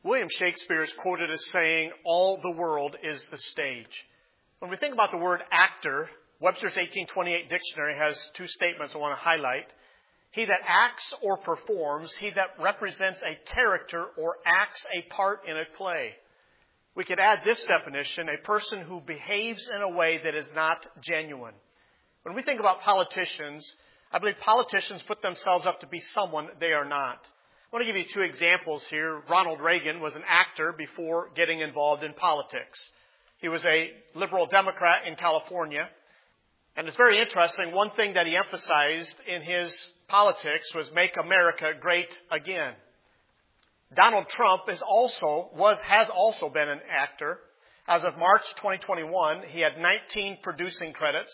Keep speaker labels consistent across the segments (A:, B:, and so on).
A: William Shakespeare is quoted as saying, "All the world is the stage." When we think about the word actor, Webster's 1828 dictionary has two statements I want to highlight. He that acts or performs, he that represents a character or acts a part in a play. We could add this definition, a person who behaves in a way that is not genuine. When we think about politicians, I believe politicians put themselves up to be someone they are not. I want to give you two examples here. Ronald Reagan was an actor before getting involved in politics. He was a liberal Democrat in California. And it's very interesting. One thing that he emphasized in his politics was make America great again. Donald Trump has also been an actor. As of March 2021, he had 19 producing credits,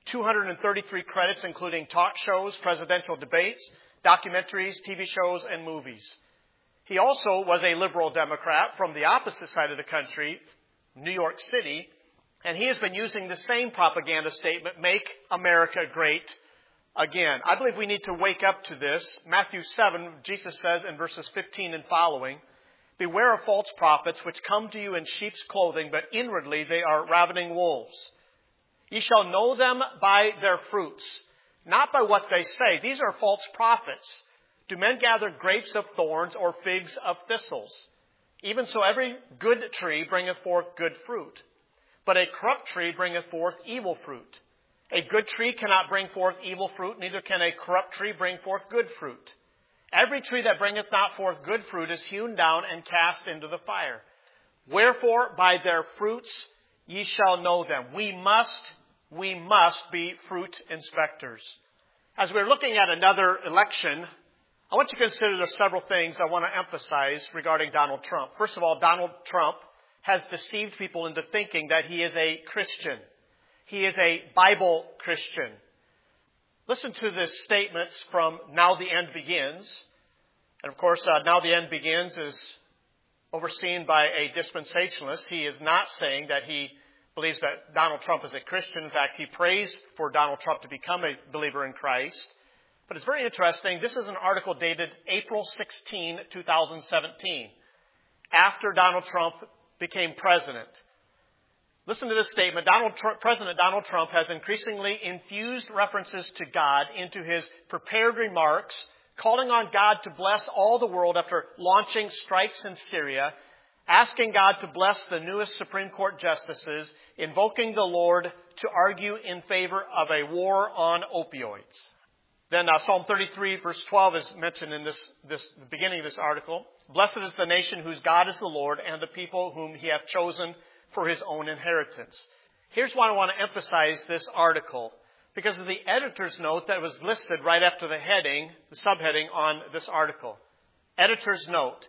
A: 233 credits including talk shows, presidential debates, documentaries, TV shows, and movies. He also was a liberal Democrat from the opposite side of the country, New York City, and he has been using the same propaganda statement, make America great again. I believe we need to wake up to this. Matthew 7, Jesus says in verses 15 and following, "Beware of false prophets which come to you in sheep's clothing, but inwardly they are ravening wolves. Ye shall know them by their fruits, not by what they say." These are false prophets. "Do men gather grapes of thorns or figs of thistles? Even so every good tree bringeth forth good fruit, but a corrupt tree bringeth forth evil fruit. A good tree cannot bring forth evil fruit, neither can a corrupt tree bring forth good fruit. Every tree that bringeth not forth good fruit is hewn down and cast into the fire. Wherefore by their fruits ye shall know them." We must be fruit inspectors. As we're looking at another election, I want you to consider there are several things I want to emphasize regarding Donald Trump. First of all, Donald Trump has deceived people into thinking that he is a Christian. He is a Bible Christian. Listen to the statements from Now the End Begins. And of course, Now the End Begins is overseen by a dispensationalist. He is not saying that he believes that Donald Trump is a Christian. In fact, he prays for Donald Trump to become a believer in Christ. But it's very interesting. This is an article dated April 16, 2017, after Donald Trump became president. Listen to this statement. President Donald Trump has increasingly infused references to God into his prepared remarks, calling on God to bless all the world after launching strikes in Syria, asking God to bless the newest Supreme Court justices, invoking the Lord to argue in favor of a war on opioids. Then Psalm 33 verse 12 is mentioned in the beginning of this article. "Blessed is the nation whose God is the Lord, and the people whom he hath chosen for his own inheritance." Here's why I want to emphasize this article. Because of the editor's note that was listed right after the subheading on this article. Editor's note.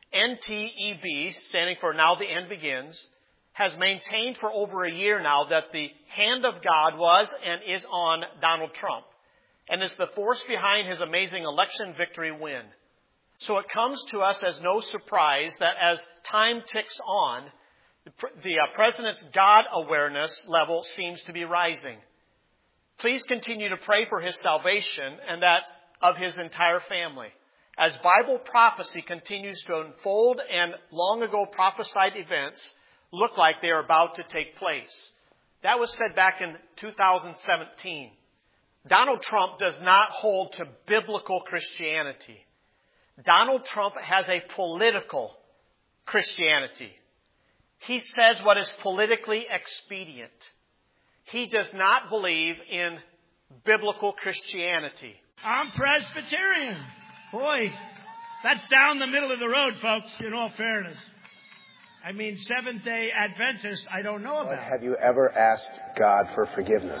A: NTEB, standing for Now the End Begins, has maintained for over a year now that the hand of God was and is on Donald Trump, and is the force behind his amazing election victory win. So it comes to us as no surprise that as time ticks on, the president's God awareness level seems to be rising. Please continue to pray for his salvation and that of his entire family. As Bible prophecy continues to unfold and long ago prophesied events look like they are about to take place. That was said back in 2017. Donald Trump does not hold to biblical Christianity. Donald Trump has a political Christianity. He says what is politically expedient. He does not believe in biblical Christianity.
B: I'm Presbyterian. Boy, that's down the middle of the road, folks, in all fairness. I mean, Seventh-day Adventist, I don't know about.
C: Have you ever asked God for forgiveness?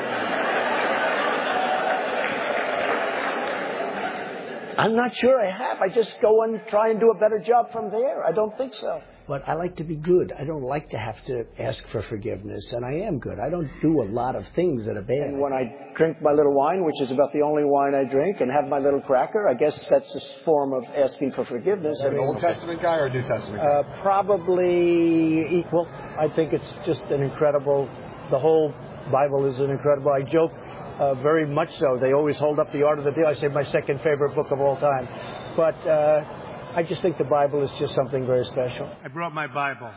C: I'm not sure I have. I just go and try and do a better job from there. I don't think so. But I like to be good. I don't like to have to ask for forgiveness. And I am good. I don't do a lot of things that are bad. And when I drink my little wine, which is about the only wine I drink, and have my little cracker, I guess that's a form of asking for forgiveness.
D: An Old Testament guy or a New Testament guy?
C: Probably equal. I think it's just an incredible, the whole Bible is an incredible, I joke, very much so. They always hold up the Art of the Deal. I say my second favorite book of all time. But I just think the Bible is just something very special.
B: I brought my Bible.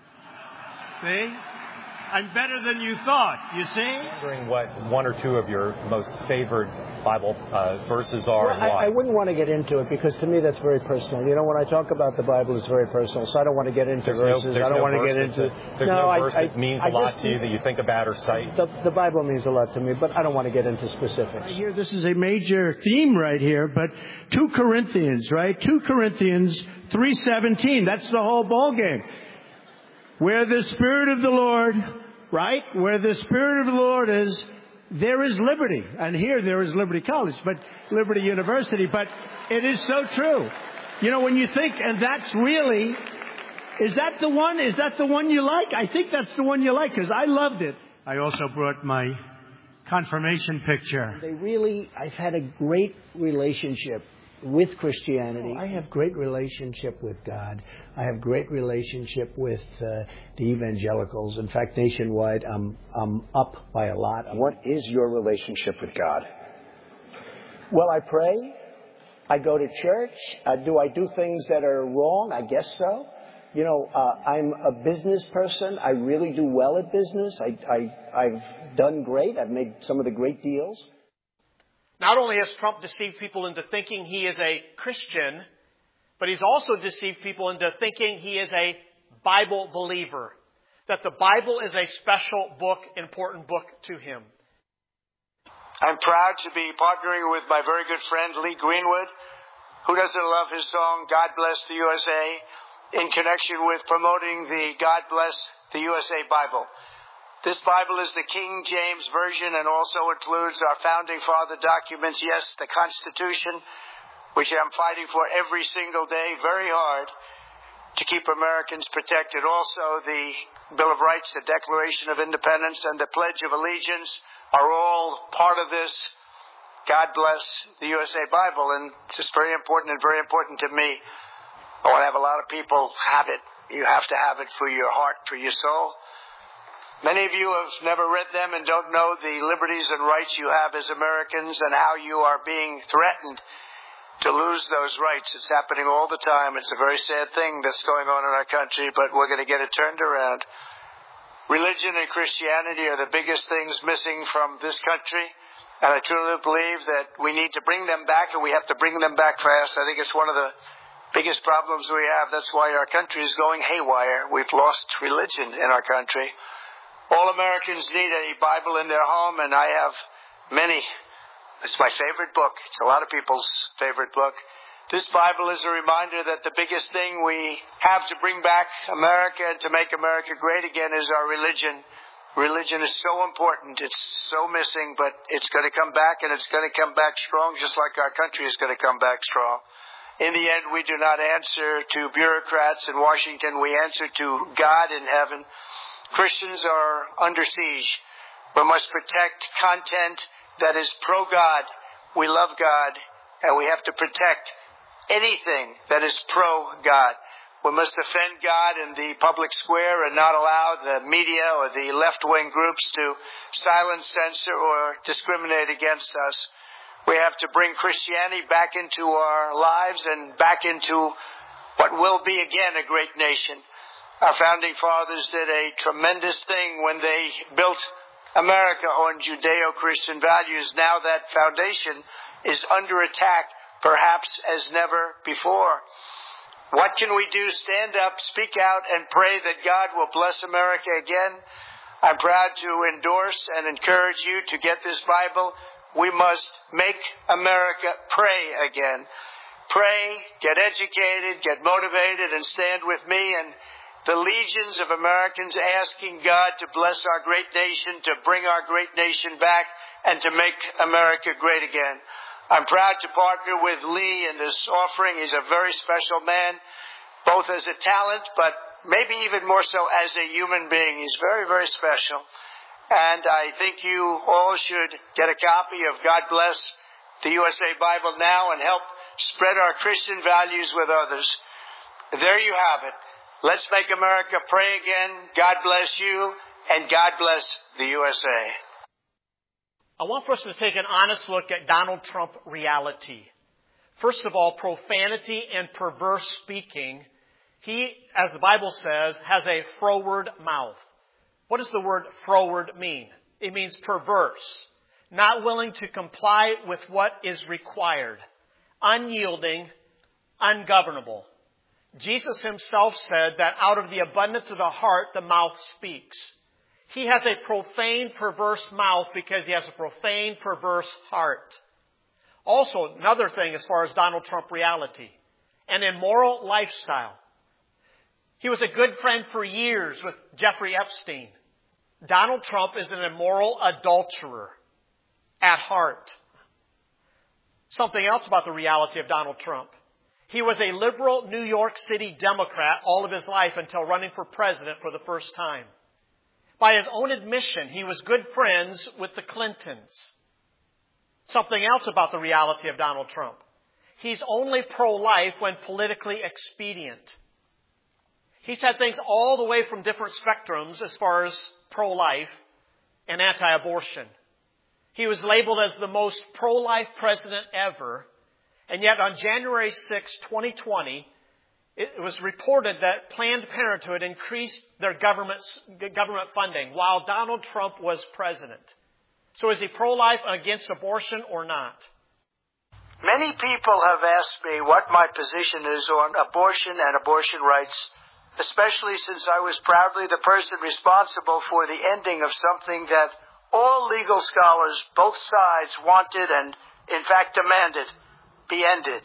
B: See? I'm better than you thought, you see?
D: I'm wondering what one or two of your most favorite Bible verses are and why.
C: I wouldn't want to get into it because to me that's very personal. You know, when I talk about the Bible, it's very personal, so I don't want to get into verses. I don't want to get into...
D: There's no verse that means a lot to you that you think about or cite?
C: The Bible means a lot to me, but I don't want to get into specifics.
B: Here, this is a major theme right here, but 2 Corinthians, right? 2 Corinthians 3:17, that's the whole ball game. Where the Spirit of the Lord, right? Where the Spirit of the Lord is, there is liberty. And here there is Liberty College, but Liberty University. But it is so true. You know, when you think, and that's really, is that the one? Is that the one you like? I think that's the one you like because I loved it. I also brought my confirmation picture.
C: I've had a great relationship with Christianity. I have great relationship with God. I have great relationship with the evangelicals. In fact, nationwide, I'm up by a lot.
E: What is your relationship with God?
C: Well, I pray. I go to church. Do I do things that are wrong? I guess so. You know, I'm a business person. I really do well at business. I've done great. I've made some of the great deals.
A: Not only has Trump deceived people into thinking he is a Christian, but he's also deceived people into thinking he is a Bible believer. That the Bible is a special book, important book to him.
F: I'm proud to be partnering with my very good friend Lee Greenwood, who doesn't love his song, God Bless the USA, in connection with promoting the God Bless the USA Bible. This Bible is the King James Version and also includes our Founding Father documents, yes, the Constitution, which I'm fighting for every single day, very hard, to keep Americans protected. Also, the Bill of Rights, the Declaration of Independence, and the Pledge of Allegiance are all part of this God Bless the USA Bible, and it's just very important and very important to me. I want to have a lot of people have it. You have to have it for your heart, for your soul. Many of you have never read them and don't know the liberties and rights you have as Americans and how you are being threatened to lose those rights. It's happening all the time. It's a very sad thing that's going on in our country, but we're going to get it turned around. Religion and Christianity are the biggest things missing from this country, and I truly believe that we need to bring them back, and we have to bring them back fast. I think it's one of the biggest problems we have. That's why our country is going haywire. We've lost religion in our country. All Americans need a Bible in their home, and I have many. It's my favorite book. It's a lot of people's favorite book. This Bible is a reminder that the biggest thing we have to bring back America and to make America great again is our religion. Religion is so important. It's so missing, but it's going to come back, and it's going to come back strong, just like our country is going to come back strong. In the end, we do not answer to bureaucrats in Washington. We answer to God in heaven. Christians are under siege. We must protect content that is pro-God. We love God, and we have to protect anything that is pro-God. We must defend God in the public square and not allow the media or the left-wing groups to silence, censor, or discriminate against us. We have to bring Christianity back into our lives and back into what will be again a great nation. Our founding fathers did a tremendous thing when they built America on Judeo-Christian values. Now that foundation is under attack, perhaps as never before. What can we do? Stand up, speak out, and pray that God will bless America again. I'm proud to endorse and encourage you to get this Bible. We must make America pray again. Pray, get educated, get motivated, and stand with me and the legions of Americans asking God to bless our great nation, to bring our great nation back, and to make America great again. I'm proud to partner with Lee in this offering. He's a very special man, both as a talent, but maybe even more so as a human being. He's very, very special. And I think you all should get a copy of God Bless the USA Bible now and help spread our Christian values with others. There you have it. Let's make America pray again. God bless you, and God bless the USA.
A: I want for us to take an honest look at Donald Trump reality. First of all, profanity and perverse speaking. He, as the Bible says, has a froward mouth. What does the word froward mean? It means perverse, not willing to comply with what is required, unyielding, ungovernable. Jesus himself said that out of the abundance of the heart, the mouth speaks. He has a profane, perverse mouth because he has a profane, perverse heart. Also, another thing as far as Donald Trump reality, an immoral lifestyle. He was a good friend for years with Jeffrey Epstein. Donald Trump is an immoral adulterer at heart. Something else about the reality of Donald Trump. He was a liberal New York City Democrat all of his life until running for president for the first time. By his own admission, he was good friends with the Clintons. Something else about the reality of Donald Trump. He's only pro-life when politically expedient. He's had things all the way from different spectrums as far as pro-life and anti-abortion. He was labeled as the most pro-life president ever. And yet on January 6, 2020, it was reported that Planned Parenthood increased their government funding while Donald Trump was president. So is he pro-life against abortion or not?
F: Many people have asked me what my position is on abortion and abortion rights, especially since I was proudly the person responsible for the ending of something that all legal scholars, both sides, wanted and, in fact, demanded be ended.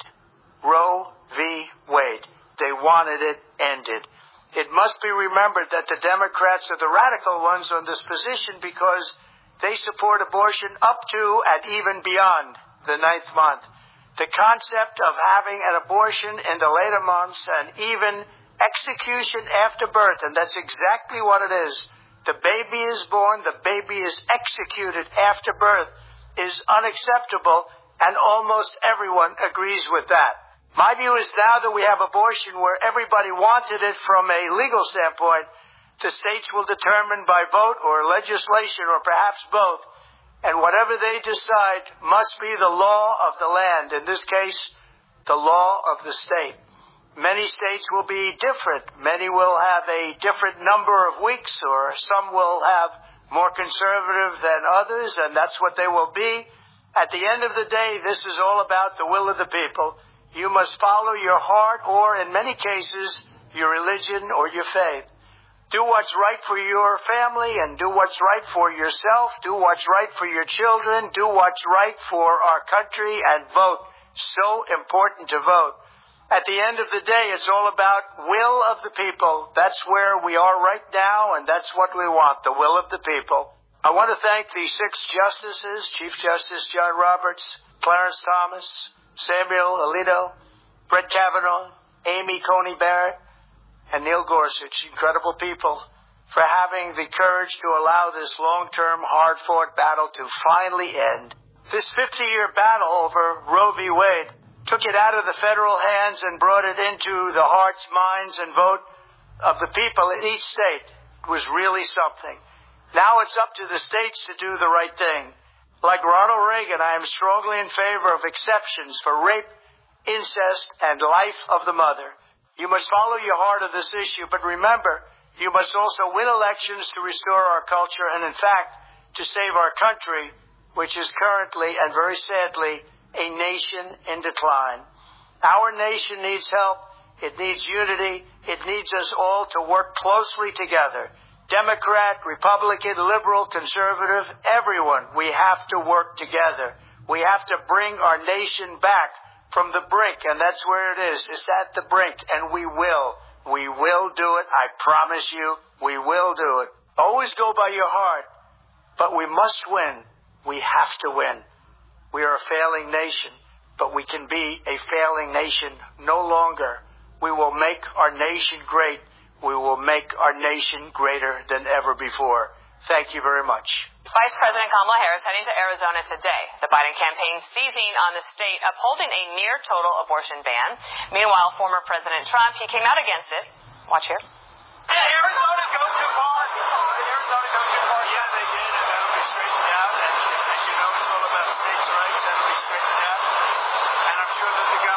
F: Roe v. Wade. They wanted it ended. It must be remembered that the Democrats are the radical ones on this position because they support abortion up to and even beyond the 9th month. The concept of having an abortion in the later months and even execution after birth, and that's exactly what it is. The baby is born, the baby is executed after birth, is unacceptable, and almost everyone agrees with that. My view is now that we have abortion where everybody wanted it from a legal standpoint, the states will determine by vote or legislation or perhaps both, and whatever they decide must be the law of the land, in this case, the law of the state. Many states will be different. Many will have a different number of weeks, or some will have more conservative than others, and that's what they will be. At the end of the day, this is all about the will of the people. You must follow your heart, or in many cases, your religion or your faith. Do what's right for your family and do what's right for yourself. Do what's right for your children. Do what's right for our country and vote. So important to vote. At the end of the day, it's all about will of the people. That's where we are right now, and that's what we want, the will of the people. I want to thank the 6 justices, Chief Justice John Roberts, Clarence Thomas, Samuel Alito, Brett Kavanaugh, Amy Coney Barrett, and Neil Gorsuch, incredible people, for having the courage to allow this long-term, hard-fought battle to finally end. This 50-year battle over Roe v. Wade took it out of the federal hands and brought it into the hearts, minds, and vote of the people in each state. It was really something. Now it's up to the states to do the right thing. Like Ronald Reagan, I am strongly in favor of exceptions for rape, incest, and life of the mother. You must follow your heart of this issue, but remember, you must also win elections to restore our culture and, in fact, to save our country, which is currently, and very sadly, a nation in decline. Our nation needs help. It needs unity. It needs us all to work closely together. Democrat, Republican, liberal, conservative, everyone, we have to work together. We have to bring our nation back from the brink, and that's where it is. It's at the brink, and we will. We will do it. I promise you, we will do it. Always go by your heart, but we must win. We have to win. We are a failing nation, but we can be a failing nation no longer. We will make our nation great. We will make our nation greater than ever before. Thank you very much.
G: Vice President Kamala Harris heading to Arizona today. The Biden campaign seizing on the state upholding a near-total abortion ban. Meanwhile, former President Trump, he came out against it. Watch here.
F: Did Arizona go too far? Did Arizona go too far? Yeah, they did, and that'll be straightened out. And as you know, it's all about states' rights. That'll be straightened out. And I'm sure that the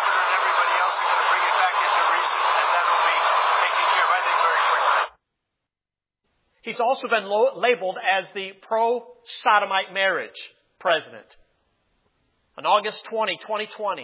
A: He's also been labeled as the pro-sodomite marriage president. On August 20, 2020,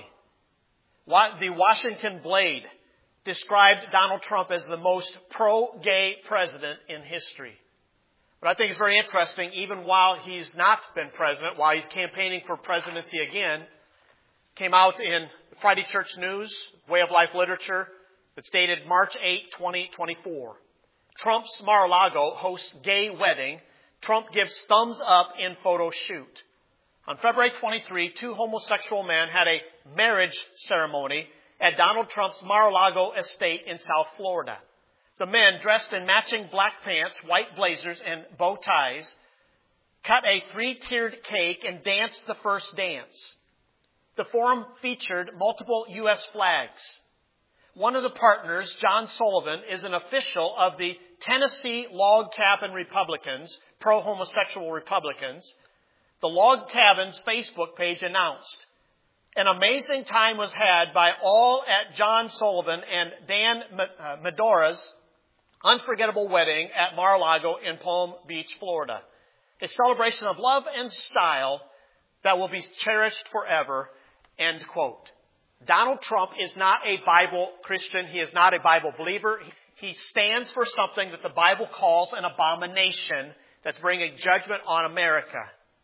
A: the Washington Blade described Donald Trump as the most pro-gay president in history. But I think it's very interesting, even while he's not been president, while he's campaigning for presidency again, came out in Friday Church News, Way of Life Literature, that's dated March 8, 2024. Trump's Mar-a-Lago hosts gay wedding. Trump gives thumbs up in photo shoot. On February 23, two homosexual men had a marriage ceremony at Donald Trump's Mar-a-Lago estate in South Florida. The men, dressed in matching black pants, white blazers, and bow ties, cut a 3-tiered cake and danced the first dance. The forum featured multiple U.S. flags. One of the partners, John Sullivan, is an official of the Tennessee Log Cabin Republicans, pro-homosexual Republicans. The Log Cabin's Facebook page announced, "An amazing time was had by all at John Sullivan and Dan Medora's unforgettable wedding at Mar-a-Lago in Palm Beach, Florida. A celebration of love and style that will be cherished forever." End quote. Donald Trump is not a Bible Christian. He is not a Bible believer. He stands for something that the Bible calls an abomination that's bringing judgment on America.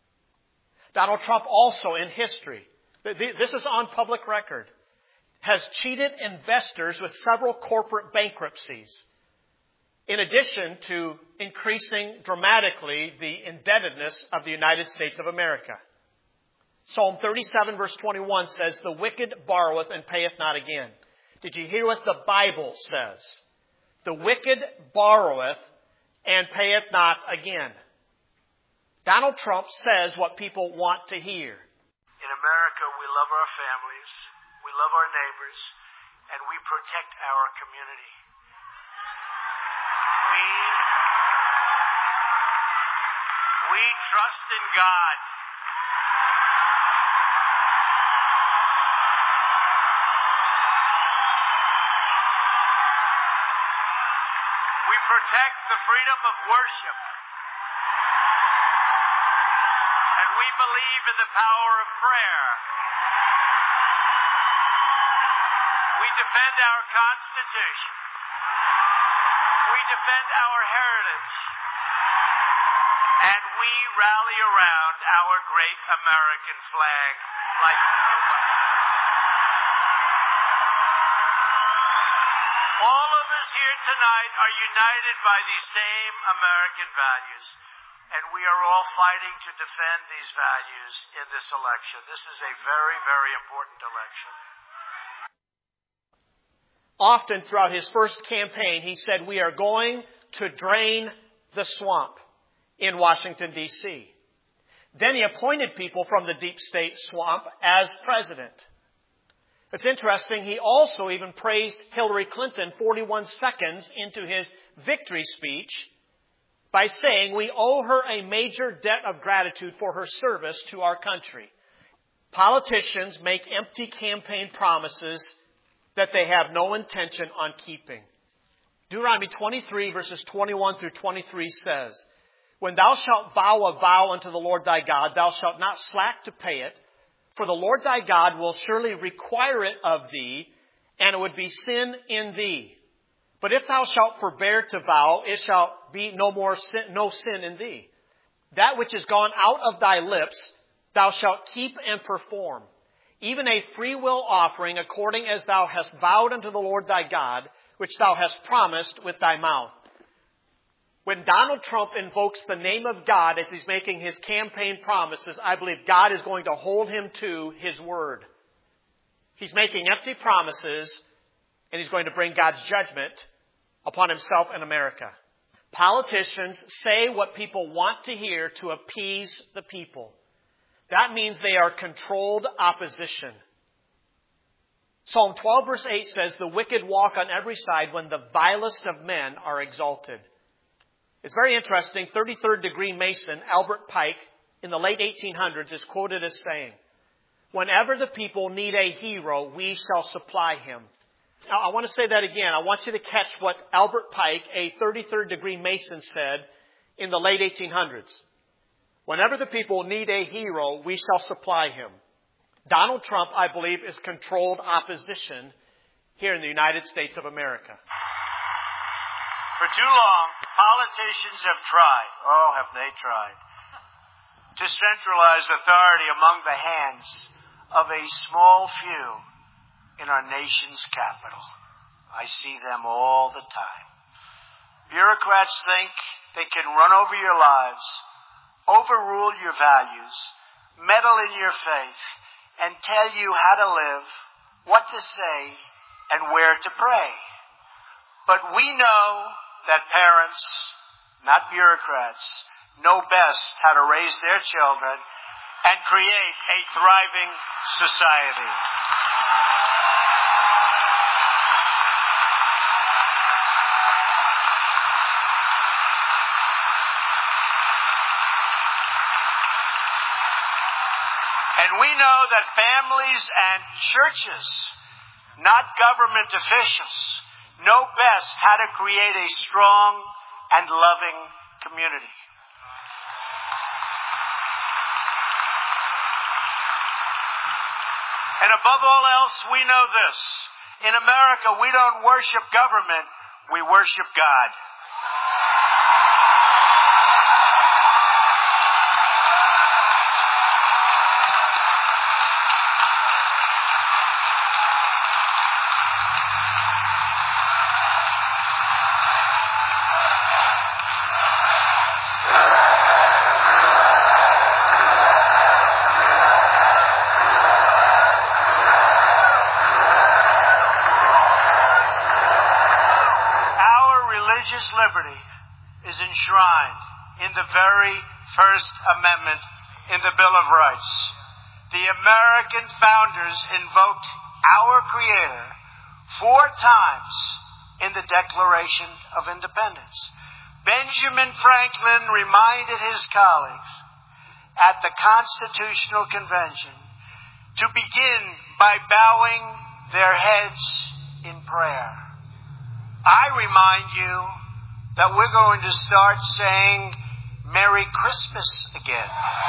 A: Donald Trump also in history, this is on public record, has cheated investors with several corporate bankruptcies, in addition to increasing dramatically the indebtedness of the United States of America. Psalm 37 verse 21 says, "The wicked borroweth and payeth not again." Did you hear what the Bible says? The wicked borroweth and payeth not again. Donald Trump says what people want to hear.
F: In America, we love our families, we love our neighbors, and we protect our community. We trust in God. We protect the freedom of worship. And we believe in the power of prayer. We defend our Constitution. We defend our heritage. And we rally around our great American flag like nobody. All of us here tonight are united by these same American values. And we are all fighting to defend these values in this election. This is a very, very important election.
A: Often throughout his first campaign, he said, "We are going to drain the swamp in Washington, D.C. Then he appointed people from the deep state swamp as president. It's interesting, he also even praised Hillary Clinton 41 seconds into his victory speech by saying we owe her a major debt of gratitude for her service to our country. Politicians make empty campaign promises that they have no intention on keeping. Deuteronomy 23 verses 21 through 23 says, "When thou shalt vow a vow unto the Lord thy God, thou shalt not slack to pay it, for the Lord thy God will surely require it of thee, and it would be sin in thee. But if thou shalt forbear to vow, it shall be no sin in thee. That which is gone out of thy lips, thou shalt keep and perform, even a free will offering according as thou hast vowed unto the Lord thy God, which thou hast promised with thy mouth." When Donald Trump invokes the name of God as he's making his campaign promises, I believe God is going to hold him to his word. He's making empty promises, and he's going to bring God's judgment upon himself and America. Politicians say what people want to hear to appease the people. That means they are controlled opposition. Psalm 12 verse 8 says, "The wicked walk on every side when the vilest of men are exalted." It's very interesting. 33rd degree Mason Albert Pike in the late 1800s is quoted as saying, "Whenever the people need a hero, we shall supply him." Now, I want to say that again. I want you to catch what Albert Pike, a 33rd degree Mason, said in the late 1800s. Whenever the people need a hero, we shall supply him. Donald Trump, I believe, is controlled opposition here in the United States of America.
F: For too long, politicians have tried, have they tried, to centralize authority among the hands of a small few in our nation's capital. I see them all the time. Bureaucrats think they can run over your lives, overrule your values, meddle in your faith, and tell you how to live, what to say, and where to pray. But we know that parents, not bureaucrats, know best how to raise their children and create a thriving society. And we know that families and churches, not government officials, know best how to create a strong and loving community. And above all else, we know this. In America, we don't worship government, we worship God. Religious liberty is enshrined in the very First Amendment in the Bill of Rights. The American founders invoked our Creator 4 times in the Declaration of Independence. Benjamin Franklin reminded his colleagues at the Constitutional Convention to begin by bowing their heads in prayer. I remind you that we're going to start saying Merry Christmas again.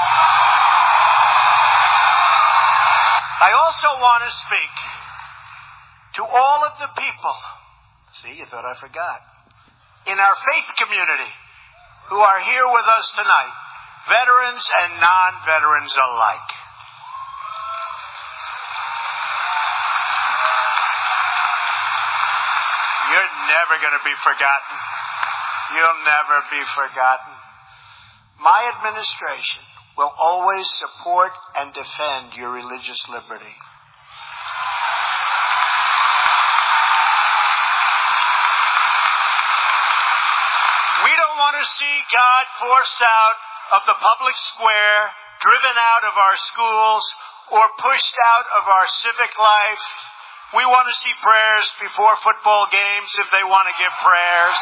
F: I also want to speak to all of the people, see, you thought I forgot, in our faith community who are here with us tonight, veterans and non-veterans alike. You're never going to be forgotten. You'll never be forgotten. My administration will always support and defend your religious liberty. We don't want to see God forced out of the public square, driven out of our schools, or pushed out of our civic life. We want to see prayers before football games if they want to give prayers.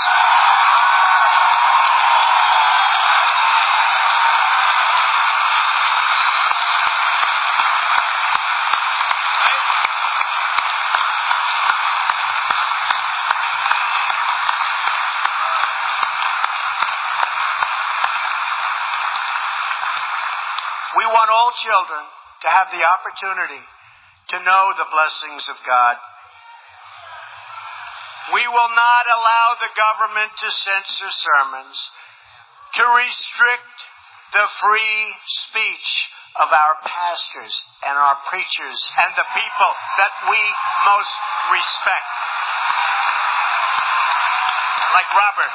F: We want all children to have the opportunity to know the blessings of God. We will not allow the government to censor sermons, to restrict the free speech of our pastors and our preachers and the people that we most respect. Like Robert.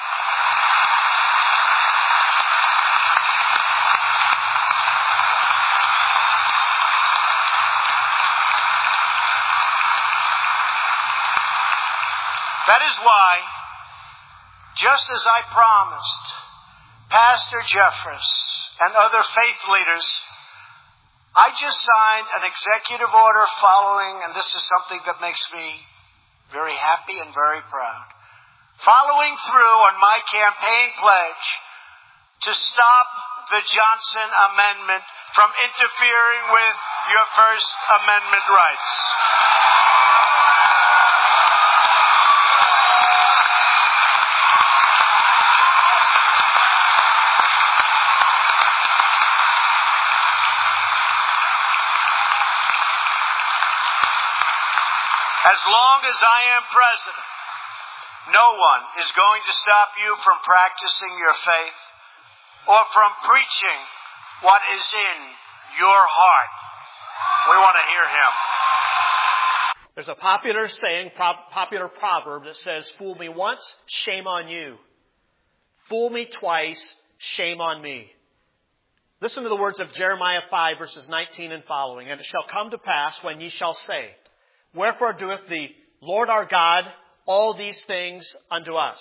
F: That is why, just as I promised Pastor Jeffress and other faith leaders, I just signed an executive order following, and this is something that makes me very happy and very proud, following through on my campaign pledge to stop the Johnson Amendment from interfering with your First Amendment rights. As long as I am president, no one is going to stop you from practicing your faith or from preaching what is in your heart. We want to hear him.
A: There's a popular saying, popular proverb that says, fool me once, shame on you. Fool me twice, shame on me. Listen to the words of Jeremiah 5, verses 19 and following. And it shall come to pass when ye shall say, wherefore doeth the Lord our God all these things unto us?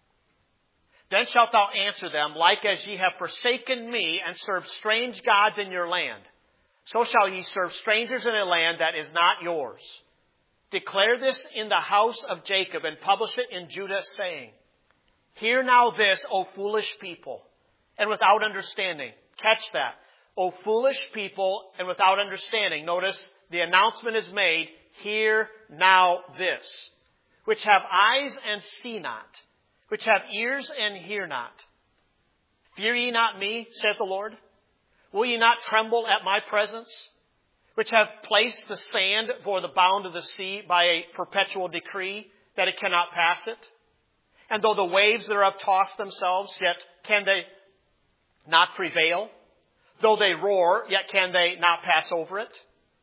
A: Then shalt thou answer them, like as ye have forsaken me and served strange gods in your land. So shall ye serve strangers in a land that is not yours. Declare this in the house of Jacob and publish it in Judah, saying, hear now this, O foolish people, and without understanding. Catch that. O foolish people and without understanding. Notice the announcement is made, hear now this, which have eyes and see not, which have ears and hear not. Fear ye not me, saith the Lord? Will ye not tremble at my presence? Which have placed the sand for the bound of the sea by a perpetual decree, that it cannot pass it? And though the waves thereof toss themselves, yet can they not prevail? Though they roar, yet can they not pass over it?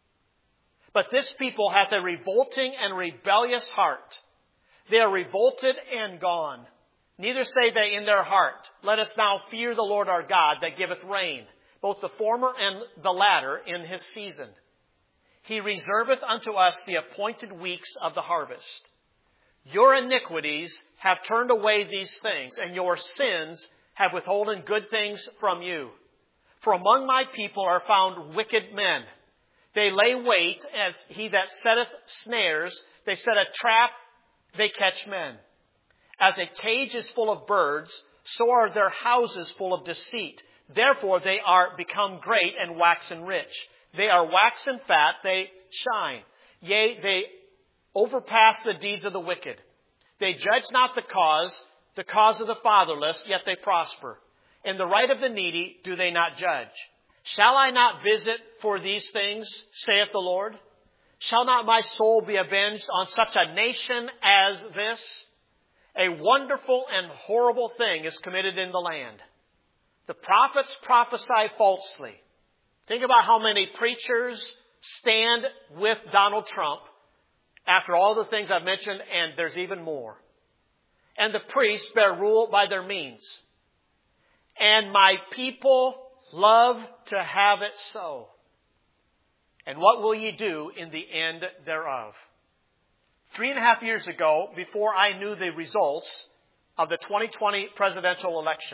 A: But this people hath a revolting and rebellious heart. They are revolted and gone. Neither say they in their heart, let us now fear the Lord our God, that giveth rain, both the former and the latter, in his season. He reserveth unto us the appointed weeks of the harvest. Your iniquities have turned away these things, and your sins have withholden good things from you. For among my people are found wicked men. They lay wait as he that setteth snares. They set a trap, they catch men. As a cage is full of birds, so are their houses full of deceit. Therefore they are become great and waxen rich. They are waxen fat, they shine. Yea, they overpass the deeds of the wicked. They judge not the cause of the fatherless, yet they prosper. In the right of the needy do they not judge. Shall I not visit for these things, saith the Lord? Shall not my soul be avenged on such a nation as this? A wonderful and horrible thing is committed in the land. The prophets prophesy falsely. Think about how many preachers stand with Donald Trump after all the things I've mentioned, and there's even more. And the priests bear rule by their means. And my people love to have it so. And what will ye do in the end thereof? 3.5 years ago, before I knew the results of the 2020 presidential election,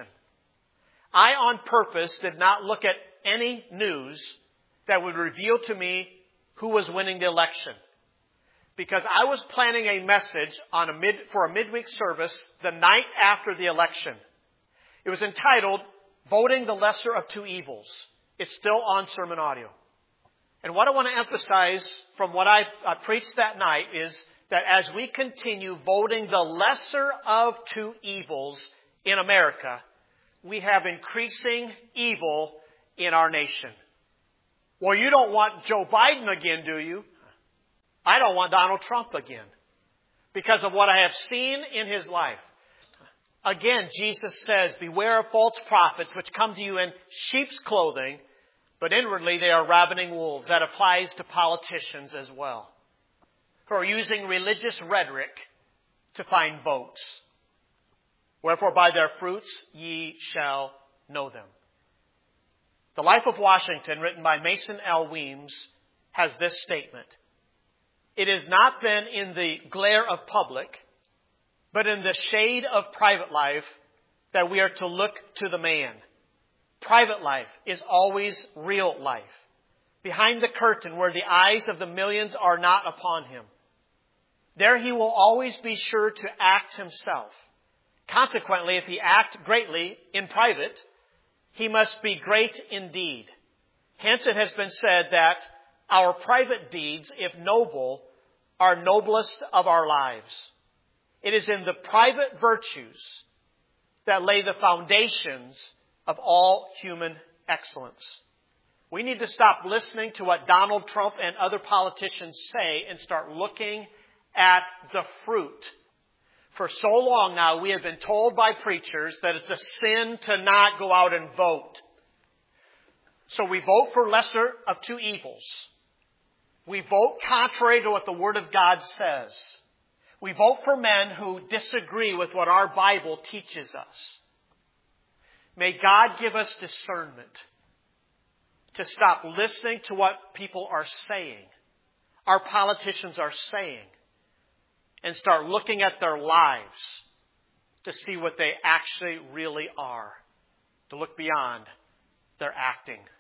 A: I on purpose did not look at any news that would reveal to me who was winning the election. Because I was planning a message for a midweek service the night after the election. It was entitled, Voting the Lesser of Two Evils. It's still on sermon audio. And what I want to emphasize from what I preached that night is that as we continue voting the lesser of two evils in America, we have increasing evil in our nation. Well, you don't want Joe Biden again, do you? I don't want Donald Trump again because of what I have seen in his life. Again, Jesus says, beware of false prophets which come to you in sheep's clothing, but inwardly they are ravening wolves. That applies to politicians as well, who are using religious rhetoric to find votes. Wherefore by their fruits ye shall know them. The Life of Washington, written by Mason L. Weems, has this statement. It is not then in the glare of public, but in the shade of private life that we are to look to the man. Private life is always real life. Behind the curtain where the eyes of the millions are not upon him. There he will always be sure to act himself. Consequently, if he act greatly in private, he must be great indeed. Hence it has been said that our private deeds, if noble, are noblest of our lives. It is in the private virtues that lay the foundations of all human excellence. We need to stop listening to what Donald Trump and other politicians say and start looking at the fruit. For so long now, we have been told by preachers that it's a sin to not go out and vote. So we vote for lesser of two evils. We vote contrary to what the Word of God says. We vote for men who disagree with what our Bible teaches us. May God give us discernment to stop listening to what people are saying, our politicians are saying, and start looking at their lives to see what they actually really are, to look beyond their acting.